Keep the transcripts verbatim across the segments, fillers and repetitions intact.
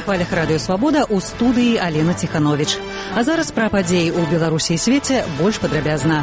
хвалях радыё Свабода ў студыі Алена Ціхановіч. А зараз пра падзеі ў Беларусі і свеце больш падрабязна.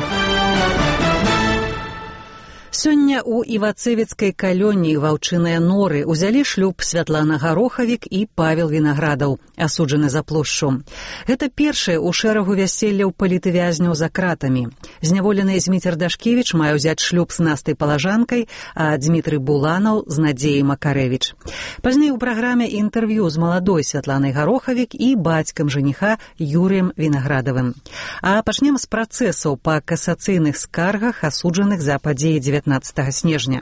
Сёння ў Івацэвіцкай калоніі ваўчыныя норы узялі шлюб Святлана Гарохавік і Павел Вінаградаў, асуджаны за плошчу. Гэта першае ў шэрагу вяселляў палітвязняў за кратамі. Зняволены Зміцер Дашкевіч мае ўзяць шлюб з Настай Палажанкай, а Дзмітрый Буланаў з Надзеяй Макарэвіч. Пазней у праграме інтэрв'ю з маладой Святланай Гарохавік і бацькам жаніха Юрыем Вінаградавым. А пачнем з працэсаў па касацыйных скаргах асуджаных за падзеі дзевятнаццатага снежня.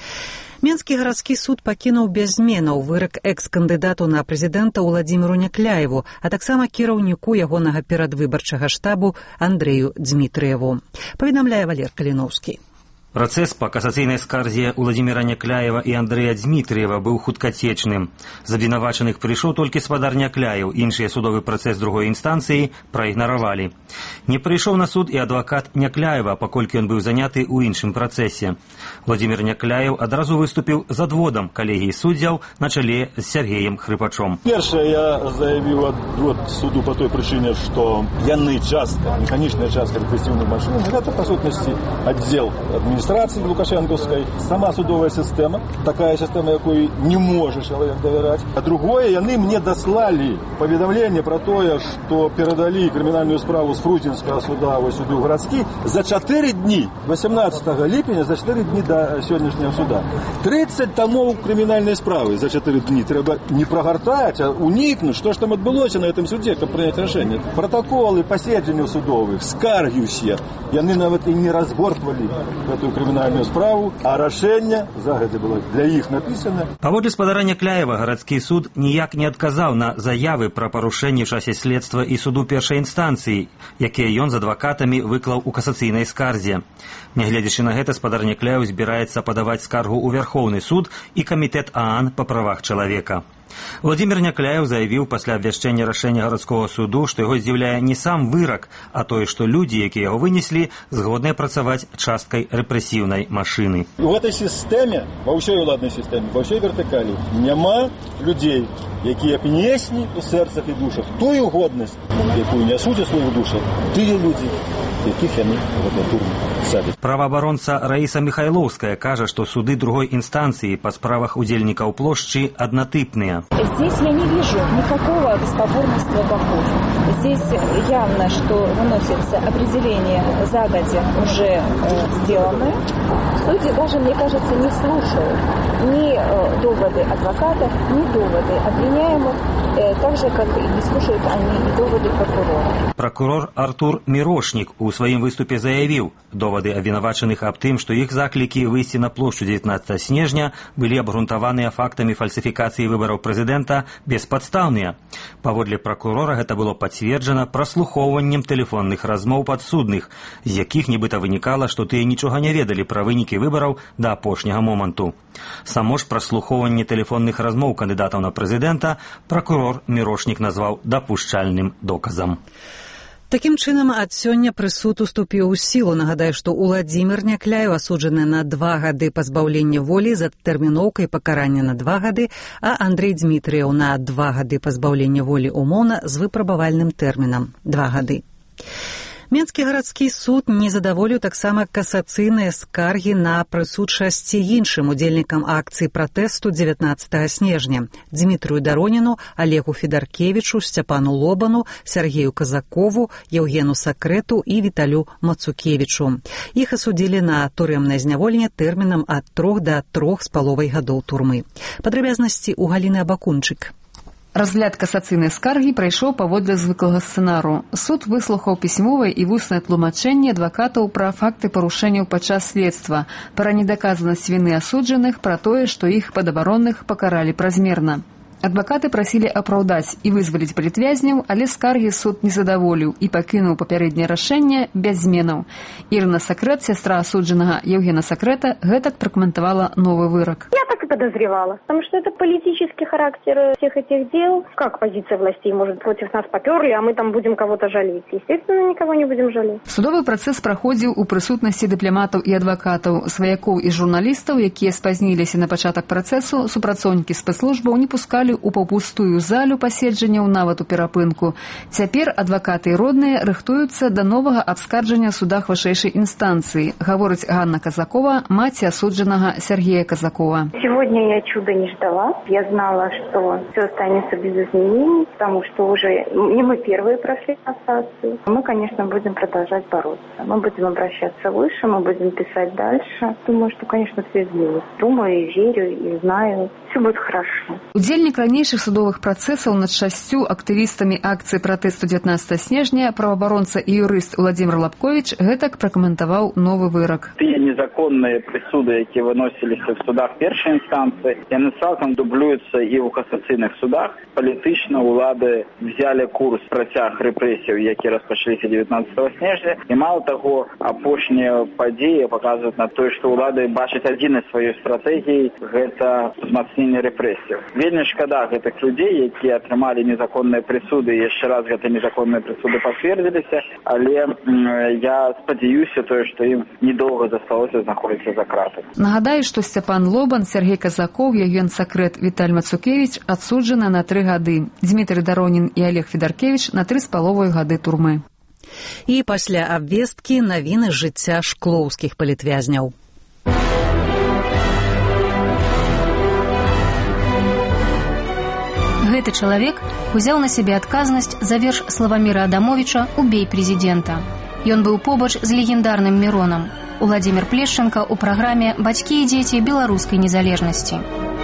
Менскі гарадскі суд пакінуў без зменаў вырак экс-кандыдату на прэзідэнта Уладзіміру Някляеву, а таксама кіраўніку ягонага перадвыбарчага штабу Андрэю Дзмітрыеву. Паведамляе Валер Каліноўскі. Працэс па касацыйнай скарзе Уладзіміра Някляева і Андрэя Дзмітрыева быў хуткацечным. З абвінавачаных прыйшоў толькі спадар Някляеў, іншыя судовы працэс другой інстанцыі праігнаравалі. Не прыйшоў на суд і адвакат Някляева, паколькі ён быў заняты ў іншым працэсе. Владзімір Някляеў адразу выступіў з адводам калегіі суддзяў на чале з Сергеем Хрыпачом. Першае, я заявіў адвод суду по той прычыне, што яны частка, механічная частка рэпрэсіўных машын, гэта, па сутнасці, аддзел адміністрацыі администрации Лукашенковской, сама судовая система, такая система, якой не может человек доверять. А другое, яны мне дослали поведомление про то, что передали криминальную справу с Фрутинского суда в суду городский за четыре дни, восемнадцатого липня, за четыре дни до сегодняшнего суда. тридцать томов криминальной справы за четыре дни. Треба не прогортать, а уникнуть, что ж там отбылось на этом суде, как принять решение. Протоколы посещений судовых, скарги все, яны нават и не разбортвали эту криминальную справу, а рашэнне загадзя было для іх напісана. Паводле спадара Някляева, гарадскі суд ніяк не адказаў на заявы пра парушэнні ў часе следства і суду першай інстанцыі, якія ён з адвакатамі выклаў у касацыйнай скарзе. Нягледзячы на гэта, спадар Някляеў збіраецца падаваць скаргу ў Вярхоўны суд і камітэт ААН па правах чалавека. Владзімір Някляеў заявіў пасля абвяшчэння рашэння гарадскога суду, што яго здзіўляе не сам вырак, а тое, што людзі, якія яго вынеслі, згодныя працаваць часткай рэпрэсіўнай машыны. У гэтай сістэме, ва ўсёй уладнай сістэме, ва ўсёй вертыкалі, няма людзей, якія б неслі ў сэрцах і душах тую годнасць, якую нясуць у сваіх душах тыя людзі, якіх яны гэта турму садзяць. Праваабаронца Раіса Міхайлоўская кажа, што суды другой інстанцыі па справах удзельнікаў плошчы аднатыпныя. Здесь я не вижу никакого бесповорности дохода. Здесь явно, что выносится определение загодя уже э, сделанное. Судьи даже, мне кажется, не слушают ни э, доводы адвокатов, ни доводы обвиняемых, э, так же, как и не слушают они и доводы прокурора. Прокурор Артур Мірошнік у сваім выступе заявіў, доводы абвінавачаных аб тым, што іх заклікі выйсці на плошчу дзевятнаццатага снежня былі абгрунтаваныя фактамі фальсіфікацыі выбараў прэзідэнта беспадстаўныя. Паводле прокурора гэта было пацверджана праслухоўваннем тэлефонных размоў падсудных, з якіх нібыта вынікала, што тыя нічога не ведалі пра вынікі выбараў да апошняга моманту. Само ж праслухоўванне тэлефонных размоў кандыдатаў на прэзідэнта прокурор Мірошнік назваў дапушчальным доказам. Такім чынам, ад сёння прысуд уступіў у сілу. Нагадаю, што Уладзімір Някляеў асуджаны на два гады пазбаўлення волі з адтэрміноўкай пакарання на два гады, а Андрэй Дзмітрыеў на два гады пазбаўлення волі умоўна з выпрабавальным тэрмінам два гады. Менскі гарадскі суд не задаволіў таксама касацыйныя скаргі на прысуд-шасці іншым удзельнікам акцыі пратэсту дзевятнаццатага снежня – Дзмітрыю Дароніну, Алегу Федаркевічу, Сцяпану Лобану, Сергею Казакову, Еўгену Сакрэту і Віталю Мацукевічу. Іх асудзілі на турэмнае зняволенне тэрмінам ад трох да трох з паловай гадоў турмы. Падрабязнасці ў Галіны Абакунчык. Разгляд касацыйнай скаргі прайшоў паводле звыклага сцэнару. Суд выслухаў пісьмовае і вуснае тлумачэнне адвакатаў пра факты парушэнняў падчас следства, пра недаказанасць віны асуджаных, пра тое, што іх падабаронных пакаралі празмерна. Адвакаты прасілі апраўдаць і вызваліць палітвязняў, але скаргі суд не задаволіў і пакінуў папярэдняе рашэнне без зменаў. Ірына Сакрэт, сястра асуджанага Еўгена Сакрэта, гэтак пракаментавала новы вырак. Я так и подозревала, потому что это политический характер всех этих дел. Как позиция властей может против нас поперли, а мы там будем кого-то жалеть? Естественно, никого не будем жалеть. Судовы працэс праходзіў у прысутнасці дыпламатаў і адвакатаў, сваякоў і журналістаў, якія спазніліся на пачатак працэсу, супрацоўнікі спецслужбаў не пускалі запрашалі ў паўпустую залю паседжанняў нават у перапынку. Цяпер адвакаты і родныя рыхтуюцца да новага абскарджання ў судах вышэйшай інстанцыі, гаворыць Ганна Казакова, маці асуджанага Сергея Казакова. Сегодня я чуда не ждала. Я знала, что все останется без изменений, потому что уже не мы первые прошли кассацию. Мы, конечно, будем продолжать бороться. Мы будем обращаться выше, мы будем писать дальше. Думаю, что, конечно, все изменится. Думаю и верю, и знаю. Все будет хорошо. Удзельнік ранейшых судовых працэсаў над шасцю актывістамі акцыі пратэсту дзевятнаццатага снежня, праваабаронца і юрыст Владзімир Лапковіч гэтак пракаментаваў новы вырак. Тыя незаконныя прысуды, якія выносіліся в судах першай інстанцыі, яны цалкам дублююцца і ў касацыйных судах. Палітычна ўлады взяли курс працяг рэпрэсіяў, які распачаліся дзевятнаццатага снежня. І мало таго, апошнія падзеі паказваюць на тое, што ўлады бачаць адзінай сваёй стратэгіяй – гэта узмацненне рэпрэсіяў. Вельмі шкада гэтых людзей, якія атрымалі незаконныя прысуды, і яшчэ раз гэта незаконныя прысуды пацвердзіліся, але я спадзяюся тое, што ім недоўга засталося знаходзіцца за кратамі. Нагадаю, што Сцяпан Лобан, Сергей Казаков і генсакрэт Віталь Мацукевіч адсуджаны на тры гады. Дмітрый Даронін і Олег Федаркевіч на тры з паловай гады турмы. І пасля абвесткі навіны з жыцця шклоўскіх палітвязняў. Гэты чалавек узяў на сябе адказнасць за верш Славаміра Адамовіча «Убей прэзідэнта». Ён быў побач з легендарным Міронам. Уладзімір Плешчанка ў праграме «Бацькі і дзеці беларускай незалежнасці».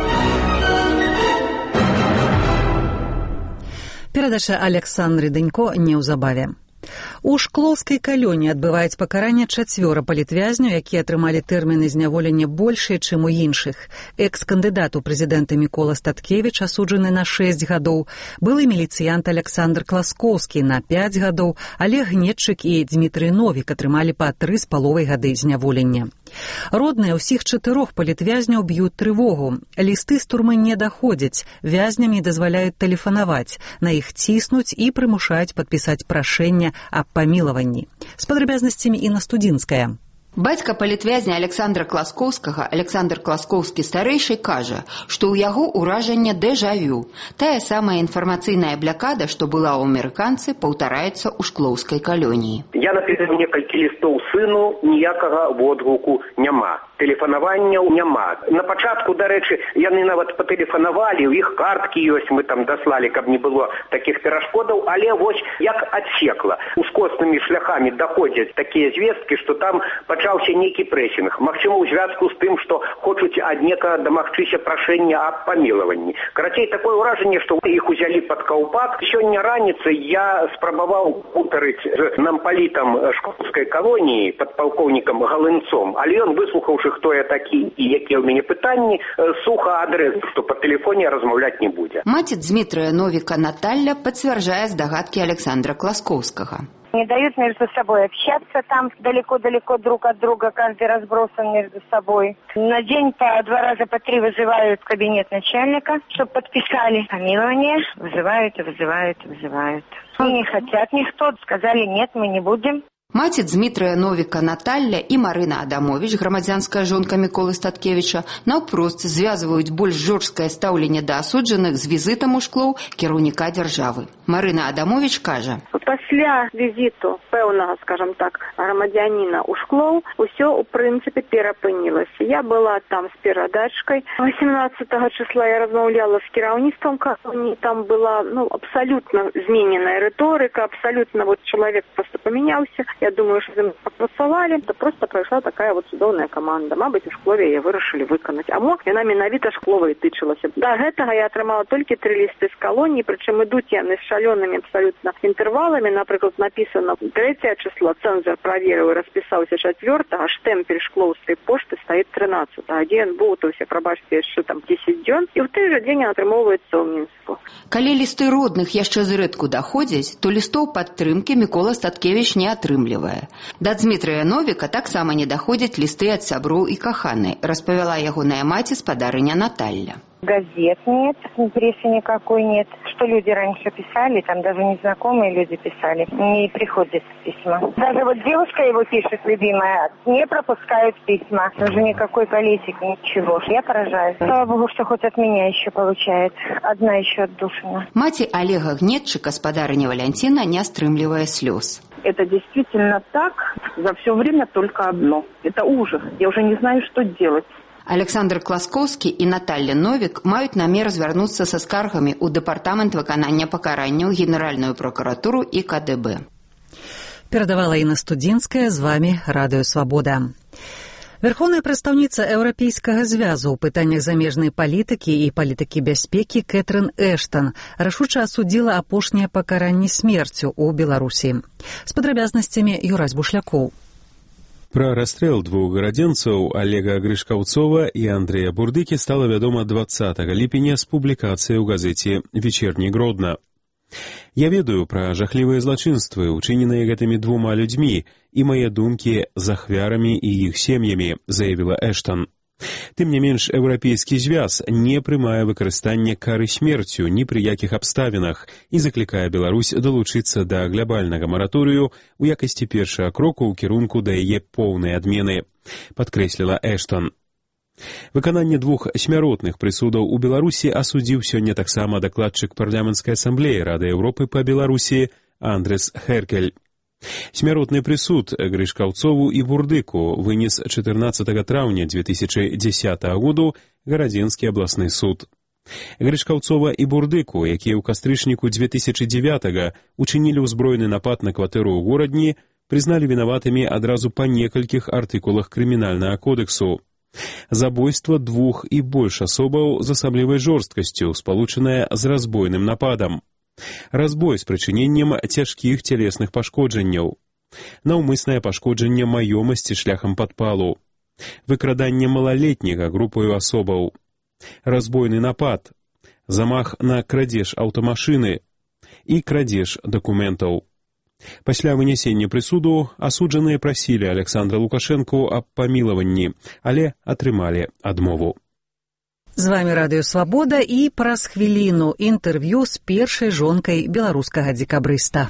Перадача Александры Дэнько неўзабаве. У шклоўскай калоніі адбываюць пакаранне чацвёра палітвязняў, якія атрымалі тэрміны зняволення большыя, чым у іншых. Экс-кандыдат у прэзідэнты Мікола Статкевіч асуджаны на шэсць гадоў, былы міліцыянт Александр Класкоўскі на пяць гадоў, Олег Гнетчык і Дмітрый Новік атрымалі па тры з паловай гады зняволення. Родныя ўсіх чатырох палітвязняў б'юць трывогу. Лісты з турмы не даходзяць, вязням не дазваляюць тэлефанаваць, на іх ціснуць і прымушаюць падпісаць прашэнне аб памілаванні. З падрабязнасцямі Інна Студзінская. Бацька палітвязня Александра Класкоўскага, Александр Класкоўскі старэйшы, кажа, што ў яго ўражанне дэжавю. Тая самая інфармацыйная блякада, што была ў амерыканцы, паўтараецца ў шклоўскай калоніі. Я напісаў некалькі лістоў сыну, ніякага водгуку няма. Тэлефанаванняў няма. На пачатку, дарэчы, яны нават патэлефанавалі, у іх карткі ёсць, мы там даслалі, каб не было такіх перашкодаў, але вось як адсекла. Ускоснымі шляхамі даходзяць такія звесткі, што там пачаўся нейкі прэсінг. Магчыма, у звязку з тым, што хочуць ад некага дамагчыся прашэння аб памілаванні. Карацей, такое ўражанне, што іх узялі пад каўпак. Сёння раніцай я спрабаваў гутарыць з нампалітам шклоўскай калоніі, падпалкоўнікам Галынцом, але ён, выслухаўшы, хто я такі і якія ў мяне пытанні, суха адрэзаў, што па тэлефоне размаўляць не будзе. Маці Дмітрыя Новіка Наталья пацвярджае здагадкі Александра Класкоўскага. Не дают между собой общаться там далеко-далеко друг от друга, каждый разбросан между собой. На день по два раза по три вызывают в кабинет начальника, чтобы подписали помилование. Вызывают и вызывают и вызывают. Не хотят никто, сказали нет, мы не будем. Маці Дмітрыя Новіка Наталья і Марына Адамовіч, грамадзянская жонка Міколы Статкевіча, наўпрост звязваюць больш жорсткае стаўленне да асуджаных з візітам у шклоў кіраўніка дзяржавы. Марына Адамовіч кажа: пасля візіту пэўнага, скажем так, грамадзяніна ў шклоў усё ў прынцыпе перапынілася. Я была там з перадачкай. восемнадцатага числа я размаўляла з кіраўніцтвам калоніі, там была ну абсалютна змененая рыторыка, абсалютна вот чалавек просто памяняўся. Я думаю, что мы попрацавалі, то просто прайшла такая вот цудоўная каманда. Мабыць, у шклове яе вырашылі выканаць. А мо яна менавіта шкловай тычылася. Да гэтага я атрымала толькі тры лісты з калоніі, прычым ідуць яны з шалёнымі абсалютна інтэрваламі. Напрыклад, напісана трэцяе число, цэнзор праверыў і распісаўся чацвёртага, штэмпель шклоўскай пошты стаіць трынаццатага. Дзе ён боўтаўся, прабачце, яшчэ там дзесяць дзён, і ў той жа дзень атрымоўваецца ў Мінску. Калі лісты родных яшчэ зрэдку даходзяць, то лістоў падтрымкі Мікола Статкевіч не атрымлівае. стрымлівае. Да Дмітрыя Новіка таксама не даходзяць лісты ад сяброў і каханай, распавяла ягоная маці спадарыня Наталья. Газет нет, прессы никакой нет. Что люди раньше писали, там даже незнакомые люди писали, не приходят письма. Даже вот девушка его пишет, любимая, не пропускают письма. Уже никакой политики, ничего. Я поражаюсь. Слава богу, что хоть от меня еще получает. Одна еще отдушина. Маці Олега Гнетчыка, спадарыня Валентина, не стрымлівае слез. Это действительно так. За все время только одно. Это ужас. Я уже не знаю, что делать. Александр Класкоўскі і Наталья Новік маюць намер звярнуцца са скаргамі ў дэпартамент выканання пакаранняў, Генеральную прокуратуру і ка дэ бэ. Перадавала Інна Студзінская, з вами Радыё Свабода. Верховная прадстаўніца Еўрапейскага звязу ў пытаннях замежнай палітыкі і палітыкі бяспекі Кэтрын Эштан рашуча асудзіла апошняе пакаранне смерцю ў Беларусі. З падрабязнасцямі Юрась Бушлякоў. Пра расстрэл двух гарадзенцаў Олега Грышкаўцова і Андрэя Бурдыкі стала вядома дваццатага ліпеня з публікацыяй у газеце «Вечерний Гродно». «Я ведаю пра жахлівыя злачынствы, учыненыя гэтымі двума людзьмі, і мае думкі з ахвярамі і іх сем'ямі», заявіла Эштан. Тым не менш, Еўрапейскі звяз не прымае выкарыстанне кары смерцю ні пры якіх абставінах і заклікае Беларусь далучыцца да глобальнага мараторыю ў якасці першага кроку ў кірунку да яе поўнай адмены, падкрэсліла Эштан. Выкананне двух смяротных прысудаў у Беларусі асудзіў сёння таксама дакладчык парламенцкай асамблеі Рады Еўропы па Беларусі Андрес Херкель. Смяротны прысуд Грышкаўцову і Бурдыку вынес чатырнаццатага траўня дзве тысячы дзесятага году Гарадзенскі абласны суд. Грышкаўцова і Бурдыку, якія ў кастрычніку дзве тысячы дзевятага учынілі ўзброены напад на кватэру ў горадні, прызналі вінаватымі адразу па некалькіх артыкулах крымінальнага кодексу. Забойства двух і больш асобаў з асаблівай жорсткасцю, спалучанае з разбойным нападам. Разбой з прычыненнем цяжкіх цялесных пашкоджанняў, наўмыснае пашкоджанне маёмасці шляхам падпалу, выкраданне малалетняга групаю асобаў, разбойны напад, замах на крадзеж аўтамашыны і крадзеж дакументаў. Пасля вынясення прысуду асуджаныя прасілі Александра Лукашэнку аб памілаванні, але атрымалі адмову. З вами Радыё Свабода і праз хвіліну інтэрв'ю з першай жонкай беларускага дзекабрыста.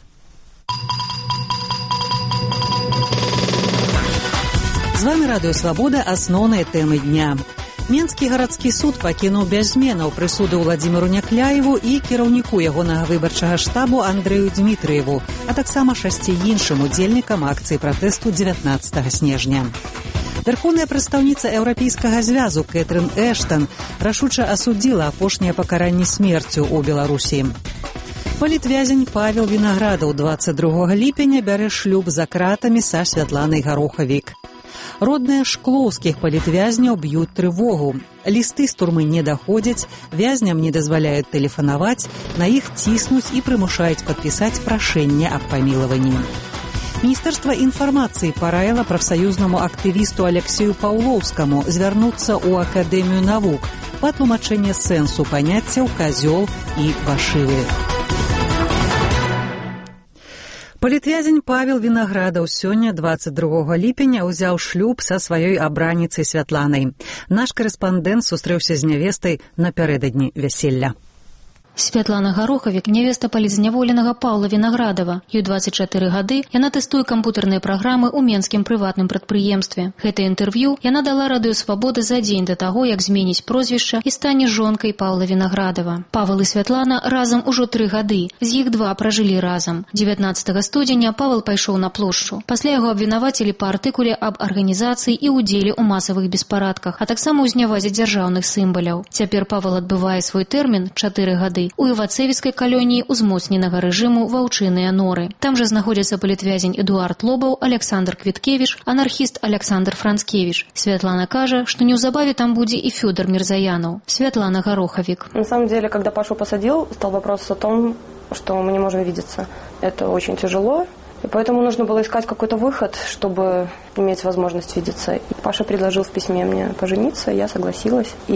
З вами Радыё Свабода, асноўныя тэмы дня. Менскі гарадскі суд пакінуў без зменаў прысуды Владзіміру Някляеву і кіраўніку ягонага выбарчага штабу Андрэю Дмітрыеву, а таксама шасці іншым удзельнікам акцыі пратэсту дзевятнаццатага снежня. Верховная прадстаўніца Еўрапейскага звязу Кэтрын Эштан рашуча асудзіла апошняе пакаранне смерцю ў Беларусі. Палітвязень Павел Вінаградаў дваццаць другога ліпеня бярэ шлюб за кратамі са Святланай Гарохавік. Родныя шклоўскіх палітвязняў б'юць трывогу. Лісты з турмы не даходзяць, вязням не дазваляюць тэлефанаваць, на іх ціснуць і прымушаюць падпісаць прашэнне аб памілаванні. Міністэрства інфармацыі параіла прафсаюзнаму актывісту Алексею Паўлоўскаму звярнуцца ў Акадэмію навук па тлумачэнне сэнсу паняццяў казёл і башывы. Палітвязень Павел Вінаградаў сёння дваццаць другога ліпеня ўзяў шлюб са сваёй абраніцай Святланай. Наш карэспандэнт сустрэўся з нявестай напярэдадні вяселля. Святлана Гарохавік, нявеста палізняволенага Паўла Вінаградава. Ёй дваццаць чатыры гады, яна тэстуе кампутарныя праграмы ў менскім прыватным прадпрыемстве. Гэта інтэрв'ю яна дала Радыё Свабода за дзень да таго, як зменіць прозвішча і стане жонкай Паўла Вінаградава. Павел і Святлана разам ужо тры гады, з іх два пражылі разам. дзевятнаццатага студзеня Павел пайшоў на плошчу. Пасля яго абвінавацілі па артыкуле аб арганізацыі і ўдзеле ў масавых беспарадках, а таксама ў зняwaзе дзяржаўных сімваляў. Цяпер Павел адбывае свой тэрмін чатыры гады у Івацэвіцкай калоніі ўзмоцненага рэжыму «Ваўчыныя норы». Там жа знаходзяцца палітвязень Эдуард Лобаў, Александр Квіткевіч, анархіст Александр Францкевіч. Святлана кажа, што неўзабаве там будзе і Фёдор Мирзаянов. Святлана Гарохавік. На самом деле, когда Пашу посадил, стал вопрос о том, что мы не можем видеться. Это очень тяжело. И поэтому нужно было искать какой-то выход, чтобы иметь возможность видеться. И Паша предложил в письме мне пожениться, я согласилась. И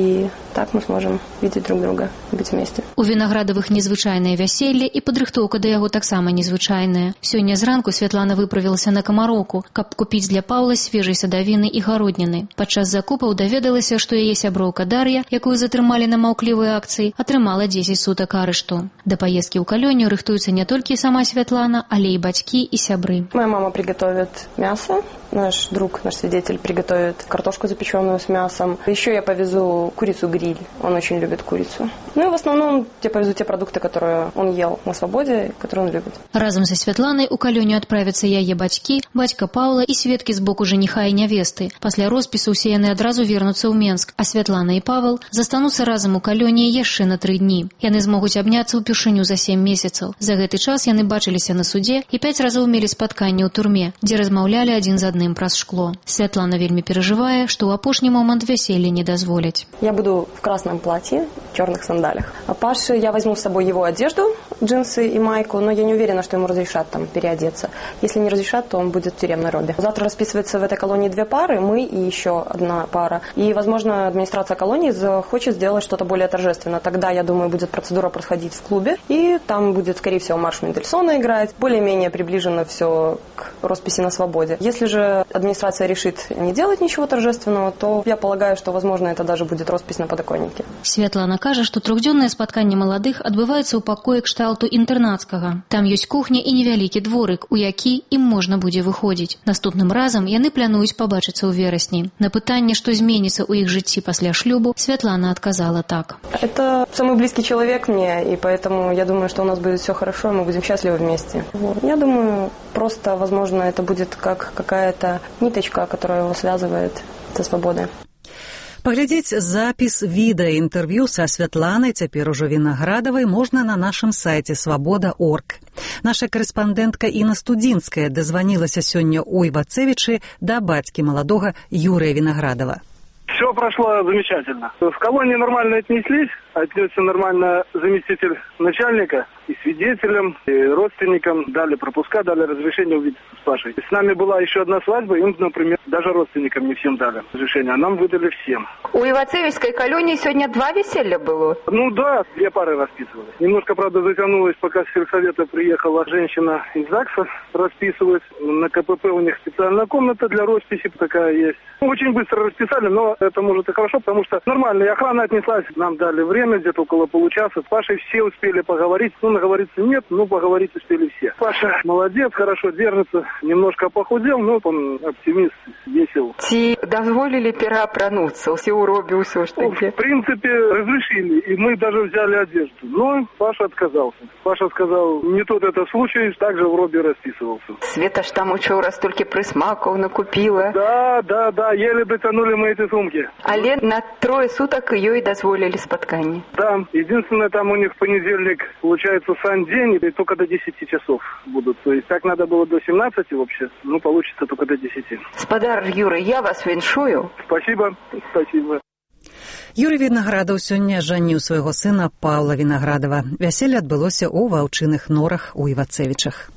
Так мы сможем видеть друг друга, быть вместе. У Вінаградавых незвычайнае вяселле і падрыхтоўка да яго таксама незвычайная. Сёння зранку Святлана выправілася на Камароўку, каб купіць для Паўла свежай садавіны і гародніны. Падчас закупаў даведалася, што яе сяброўка Дар'я, якую затрымалі на маўклівай акцыі, атрымала дзесяць сутак арышту. Да паездкі ў Калёнію рыхтуецца не толькі сама Святлана, але і бацькі і сябры. Моя мама приготовит мясо, наш друг, наш свидетель приготовит картошку запеченную с мясом. Еще я повезу курицу-гриль, он очень любит курицу. Ну и в основном я повезу те продукты, которые он ел на свободе, которые он любит. Разом со Святланай у Калёню адправяцца яе бацькі, бацька Паўла і сведкі з боку жаніха і нявесты. Пасля роспісу ўсе яны адразу вернуцца ў Менск, а Святлана і Павел застануцца разам у Калёні яшчэ на тры дні. Яны змогуць абняцца ўпершыню за сем месяцаў. За гэты час яны бачыліся на судзе і пяць разоў мелі спатканне ў турме, дзе размаўлялі адзін з адным праз шкло. Святлана вельмі перажывае, што ў апошні момант вяселля не дазволяць. Я буду в красном платье, в черных сандалях. А Паше я возьму с собой его одежду, джинсы и майку, но я не уверена, что ему разрешат там переодеться. Если не разрешат, то он будет в тюремной робе. Завтра расписывается в этой колонии две пары, мы и еще одна пара. И, возможно, администрация колонии захочет сделать что-то более торжественное. Тогда, я думаю, будет процедура происходить в клубе, и там будет, скорее всего, марш Мендельсона играть. Более-менее приближено все к росписи на свободе. Если же администрация решит не делать ничего торжественного, то я полагаю, что, возможно, это даже будет роспись на подоконнике. Святлана кажа, што трохдзённае спатканне маладых адбываецца ў пакоі кшталту інтэрнацкага. Там ёсць кухня і невялікі дворык, у які ім можна будзе выходзіць. Наступным разам яны плануюць пабачыцца ў верасні. На пытанне, што зменіцца ў іх жыцці пасля шлюбу, Святлана адказала так. Это самый близкий человек мне, и поэтому я думаю, что у нас будет все хорошо, и мы будем счастливы вместе. Вот. Я думаю, просто, возможно, это будет как какая-то ниточка, которая его связывает со свободой. Паглядзець запіс відэаінтэрв'ю са Святланай, цяпер ужо Вінаградавай, можна на нашым сайце свабода точка орг. Наша карэспандэнтка Інна Студзінская дазванілася сёння ў Івацевічы да бацькі маладога Юрыя Виноградова. Все прошло замечательно. В колонии нормально отнеслись, отнесся нормально заместитель начальника, и свидетелям, и родственникам дали пропуска, дали разрешение увидеться с Пашей. С нами была еще одна свадьба, им, например, даже родственникам не всем дали разрешение, а нам выдали всем. У Ивацевичской колонии сегодня два веселья было? Ну да, две пары расписывались. Немножко, правда, затянулось, пока с сельсовета приехала женщина из ЗАГСа расписывать. На КПП у них специальная комната для росписи такая есть. Очень быстро расписали, но это может и хорошо, потому что нормально. И охрана отнеслась, нам дали время, где-то около получаса. С Пашей все успели поговорить. Ну, наговориться нет, но поговорить успели все. Паша молодец, хорошо держится. Немножко похудел, но он оптимист, весел. Ти дозволили переапрануться, все уроби, все что ну, в принципе, разрешили. И мы даже взяли одежду. Но Паша отказался. Паша сказал, не тот это случай, также в робе расписывался. Света ж там учора столько присмаков накупила. Да, да, да, еле дотянули мы эти сумки. Але на трое суток ее и дозволили спотканье. Да, единственное, там у них в понедельник получается сам день, и только до десяти часов будут. То есть так надо было до семнадцати вообще, ну получится только до десяти. Спадар Юра, я вас віншую. Спасибо, спасибо. Юрий Виноградов сёння жаніў свайго сына Паўла Виноградова. Вяселле адбылося ў ваўчыных норах у Івацевічах.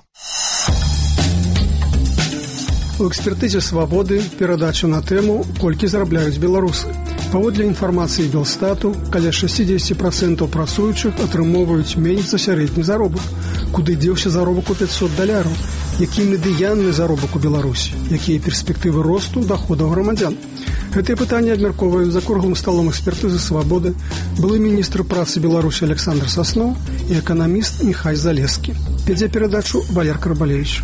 У экспертызе «Свабоды» перадачу на тэму «Колькі зарабляюць беларусы». Паводле інфармацыі Белстату, каля шэсцьдзесят працэнтаў працуючых атрымоўваюць менш за сярэдні заробак. Куды дзеўся заробак у пятьсот даляраў? Які медыянны заробак у Беларусі? Якія перспектывы росту даходаў грамадзян? Гэтыя пытанні абмяркоўваюць за круглым сталом экспертызы «Свабоды» былы міністр працы Беларусі Александр Сасноў і эканаміст Міхай Залескі. Вядзе перадачу Валер Карбалевич.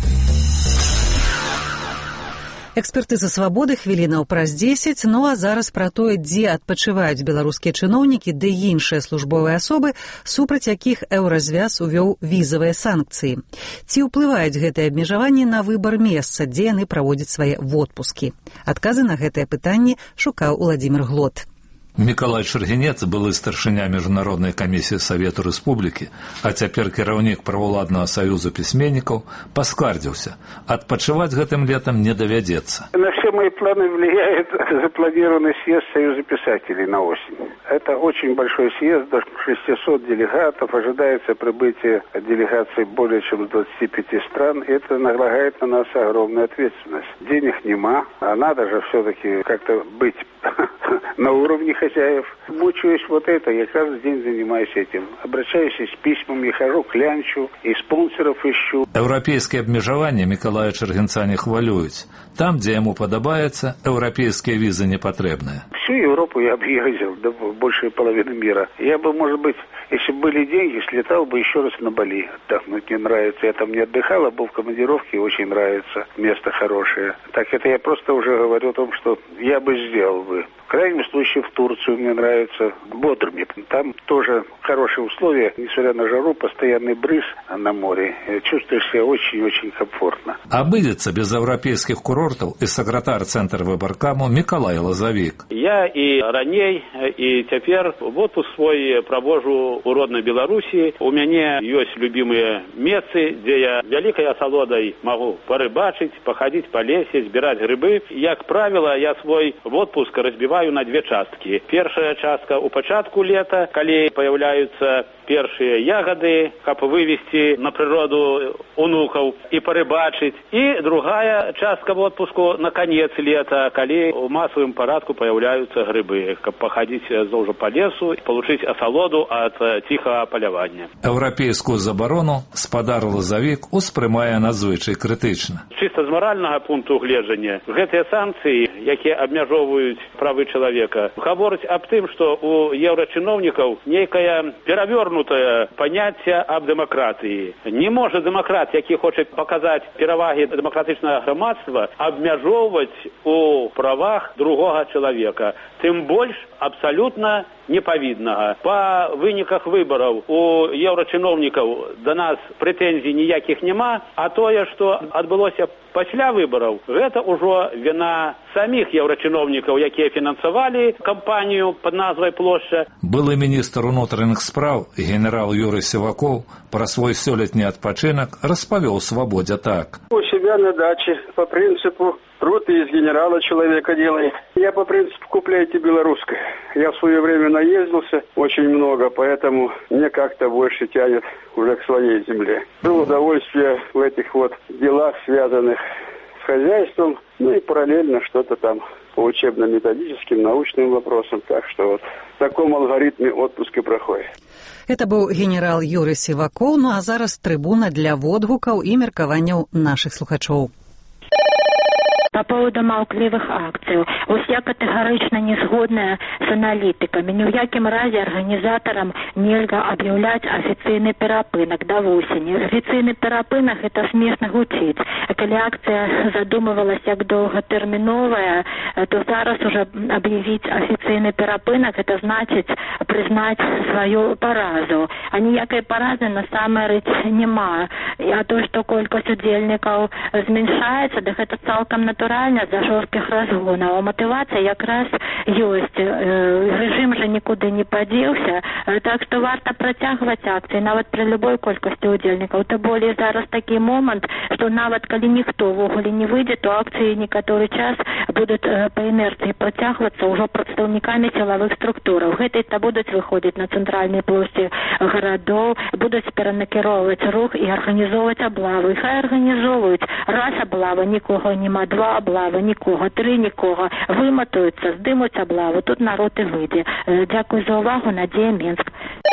Экспертыза «Свабоды» хвілінаў праз дзесяць, ну а зараз пра тое, дзе адпачываюць беларускія чыноўнікі ды іншыя службовыя асобы, супраць якіх еўразвяз увёў візавыя санкцыі. Ці ўплываюць гэтыя абмежаванні на выбар месца, дзе яны праводзяць свае водпускі? Адказы на гэтыя пытанні шукаў Уладзімір Глот. Мікалай Шаргінец, былы старшыня Міжнароднай камісіі Савету Рэспублікі, а цяпер кіраўнік праваладнага саюза пісьменнікаў, паскардзіўся. Адпачываць гэтым летам не давядзецца. На все мои планы влияет запланированный съезд Союза писателей на осень. Это очень большой съезд, до шестисот делегатов. Ожидается прибытие делегаций более чем с двадцати пяти стран. Это налагает на нас огромную ответственность. Денег нема, а надо же все-таки как-то быть на уровне хозяев. Мучаюсь вот это, я каждый день занимаюсь этим. Обращаюсь с письмами, хожу, клянчу, и спонсоров ищу. Еўрапейскія абмежаванні Мікалая Чаргінца не хвалююць. Там, дзе яму падабаецца, еўрапейскія візы не патрэбныя. Всю Европу я объездил, да, большую половину мира. Я бы, может быть, если бы были деньги, слетал бы еще раз на Бали. Отдохнуть мне нравится. Я там не отдыхал, а был в командировке, очень нравится. Место хорошее. Так это я просто уже говорю о том, что я бы сделал бы. В крайнем случае в Турцию мне нравится, Бодрыми. Там тоже хорошие условия, несмотря на жару, постоянный брыз на море. Чувствуешь себя очень-очень комфортно. Абыдзецца без еўрапейскіх курортаў і сакратар цэнтра выбаркаму Мікалай Лазавік. Я і раней, і цяпер в отпуск свой правожу у роднай Беларусі. У мяне ёсць любімыя месцы, дзе я вялікай асалодай магу парыбачыць, пахадзіць па лесе, збіраць грыбы. Як правіла, я свой отпуск разбіваю на две часткі. Першая частка у пачатку лета, калі паяўляюцца першыя ягады, каб вывесці на прыроду унукаў і парыбачыць. І другая частка в отпуску на канец лета, калі у масавым парадку паяўляюцца грыбы, каб пахадзіць зоўж па лесу і получыць асалоду ад ціхага палявання. Еўрапейскую забарону спадар Лазавік успрымае надзвычай крытычна. Чыста з маральнага пункту гледжання, гэтыя санкцыі, якія абмяжоўваюць правы чалавека, гавораць аб тым, што у еўрачыноўнікаў нейкая перавернутае паняцце аб дэмакратыі. Не можа дэмакрат, які хоча паказаць перавагі дэмакратычнага грамадства, абмяжоўваць у правах другога чалавека. Тым больш абсалютна непавіднага. Па выніках выбараў у еўрачыноўнікаў да нас прэтэнзій ніякіх няма, а тое, што адбылося пасля выбараў, гэта ўжо віна саміх еўрачыноўнікаў, якія фінансавалі кампанію пад назвай «Плошча». Былы міністр унутраных спраў генерал Юрый Сівакоў пра свой сёлетні адпачынак распавёў «Свабодзе» так. У себя на даче по принципу труд из генерала человека делай. Я по принципу купляйте белорусское. Я в свое время наездился очень много, поэтому мне как-то больше тянет уже к своей земле. Было удовольствие в этих вот делах, связанных с хозяйством, ну и параллельно что-то там по учебно-методическим, научным вопросам. Так что вот в таком алгоритме отпуск и проходит. Это быў генерал Юрый Сівакоў, ну а зараз трыбуна для водгукаў і меркаванняў нашых слухачоў. По поводу маўклівых акцый. Вось я катэгарычна не згодная з аналітыкамі. Ні ў якім разе арганізатарам нельга аб'яўляць афіцыйны перапынак да восені. Афіцыйны перапынак гэта смешна гучыць. Калі акцыя задумывалася як доўгатэрміновая, то зараз уже аб'явіць афіцыйны перапынак, гэта значыць прызнаць сваю паразу. А ніякай паразы насамрэч няма. А то, што колькасць удзельнікаў змяншаецца, да гэта цалкам натуральна за жорсткіх разгонаў. А матывацыя якраз ёсць. Рэжым жа нікуды не падзеўся, так што варта працягваць акцыі нават пры любой колькасці удзельнікаў. Тым болей зараз такі момант, што нават калі ніхто ўвогуле не выйдзе, то акцыі некаторы час будуць па інерцыі працягвацца ўжо прадстаўнікамі сілавых структураў. Гэтыя то будуць выходзіць на цэнтральнай плошчы гарадоў, будуць перанакіроўваць рух і арганізоўваць аблавы. Хай арганізоўваюць. Раз аблава, нікога нема, два аблава, нікога, тры нікога. Выматуюцца, здымуць аблаву. Тут народ і выйдзе. Дзякуй за ўвагу. Надзея, Менск.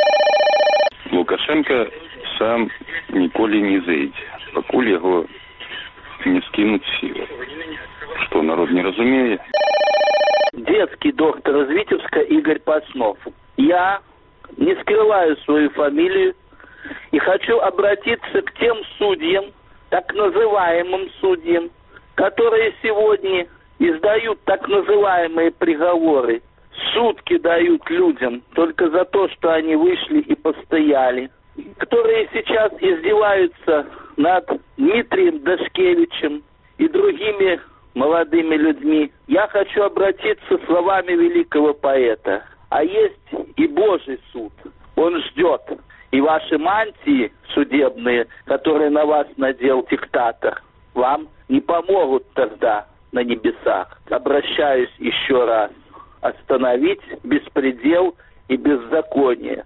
Лукашенко сам ніколі не зайдзе, пакуль яго не скінуць сілы. Что, народ не разумеет? Детский доктор из Витебска Игорь Паснов. Я не скрываю свою фамилию и хочу обратиться к тем судьям, так называемым судьям, которые сегодня издают так называемые приговоры. Сутки дают людям только за то, что они вышли и постояли. Которые сейчас издеваются над Дмитрием Дашкевичем и другими молодыми людьми. Я хочу обратиться словами великого поэта. А есть и Божий суд. Он ждет. И ваши мантии судебные, которые на вас надел диктатор, вам не помогут тогда на небесах. Обращаюсь еще раз. Остановить беспредел и беззаконие.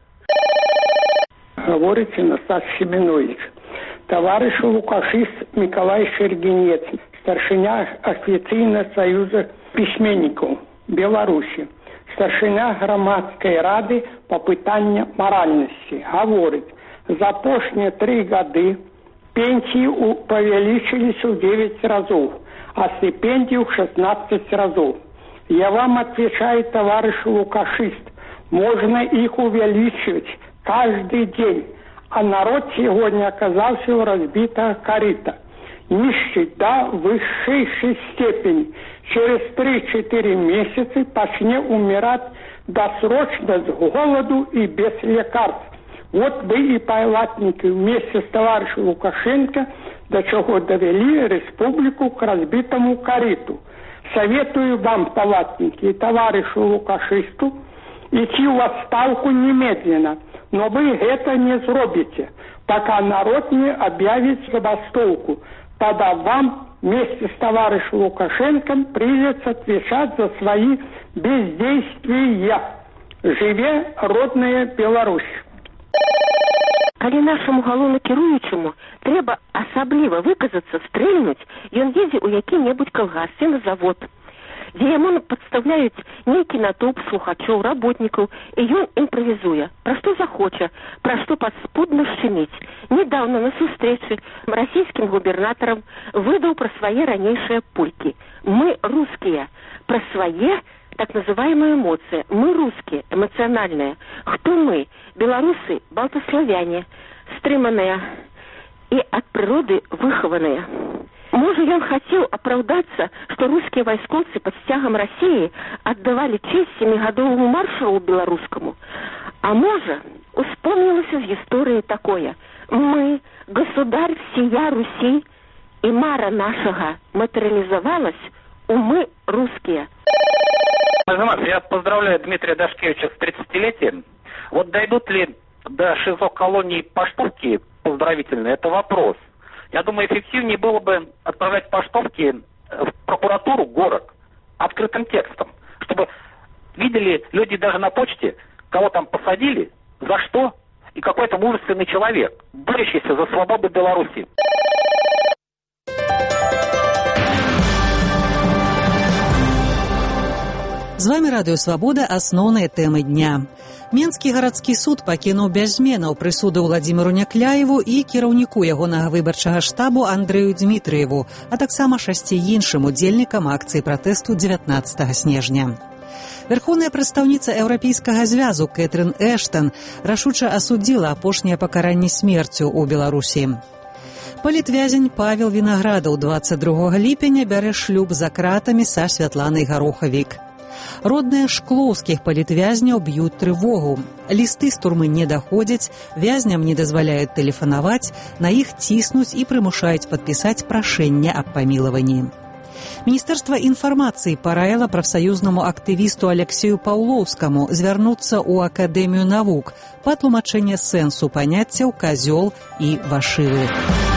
Говорит Настас Семенович. Товарищ лукашист Николай Шергенец, старшиня официального союза письменников Беларуси. старшина громадской рады по пытанию моральности, говорит, за апошние три года пенсии повеличились в девять разов, а стипендии в шестнадцать разов. Я вам отвечаю, товарищ Лукашист, можно их увеличивать каждый день, а народ сегодня оказался в разбитого корита. Нищета в высшей степени. Через три-четыре месяца начнет умирать досрочно с голоду и без лекарств. Вот вы и палатники вместе с товарищем Лукашенко до чего довели республику к разбитому кориту. Советую вам, палатники, и товарищу Лукашисту, идти в отставку немедленно. Но вы это не сделаете, пока народ не объявит забастовку. Тогда вам вместе с товарищем Лукашенко придется отвечать за свои бездействия. Живе родная Беларусь! Калі нашаму галоўнакіруючаму трэба асабліва выказацца, стрэльнуць, ён едзе ў які-небудзь калгас, завод, дзе яму падстаўляюць нейкі натоўп слухачоў, работнікаў, і ён імправізуе, пра што захоча, пра што падспудна шчыміць. Недавно на сустрэчы расійскім губернатарам выдаў пра свае ранейшыя пулькі. Мы рускія, пра свае так называемые эмоции. Мы русские, эмоциональные. Кто мы? Белорусы, балтославяне, стрыманные и от природы выхованные. Может, он хотел оправдаться, что русские войсковцы под стягом России отдавали честь семигодовому маршалу белорусскому. А может, вспомнилось в истории такое. Мы, государь всея Руси, и мара нашего материализовалась, умы русские. Я поздравляю Дмитрия Дашкевича с тридцатилетием. Вот дойдут ли до шизо-колонии поштовки поздравительные, это вопрос. Я думаю, эффективнее было бы отправлять поштовки в прокуратуру, город, открытым текстом, чтобы видели люди даже на почте, кого там посадили, за что, и какой то мужественный человек, борющийся за свободу Беларуси. З вами Радыё Свабода, асноўныя тэмы дня. Менскі гарадскі суд пакінуў без зменаў прысуды Владзіміру Някляеву і кіраўніку ягонага выбарчага штабу Андрэю Дмітрыеву, а таксама шасці іншым удзельнікам акцыі пратэсту дзевятнаццатага снежня. Верхоўная прадстаўніца Еўрапейскага звязу Кэтрын Эштон рашуча асудзіла апошняе пакаранне смерцю ў Беларусі. Палітвязень Павел Вінаградаў дваццаць другога ліпеня бярэ шлюб за кратамі са Святланай Гарохавік. Родныя шклоўскіх палітвязняў б'юць трывогу. Лісты з турмы не даходзяць, вязням не дазваляюць тэлефанаваць, на іх ціснуць і прымушаюць падпісаць прашэнне аб памілаванні. Міністэрства інфармацыі параіла прафсаюзнаму актывісту Алексею Паўлоўскаму звярнуцца ў Акадэмію навук па тлумачэнне сэнсу паняццяў казёл і вашывы.